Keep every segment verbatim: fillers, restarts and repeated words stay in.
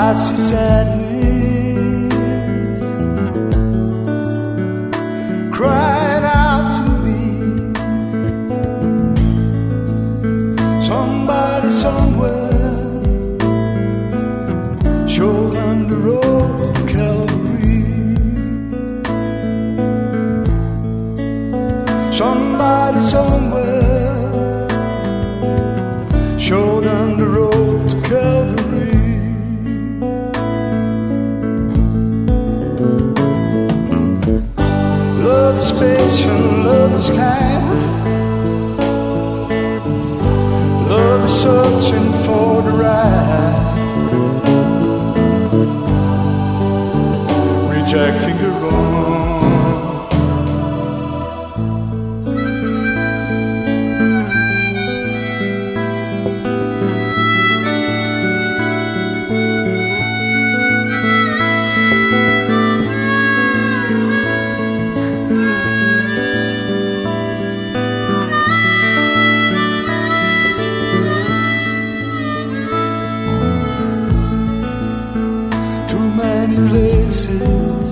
I see sadness crying out to me. Somebody somewhere, show them the road to Calvary. Somebody somewhere, show them the road to Calvary. Love is patient, love is kind. Love is searching for the right, rejecting the wrong. Many places,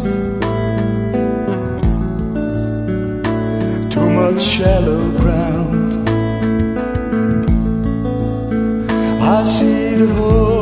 too much shallow ground. I see the whole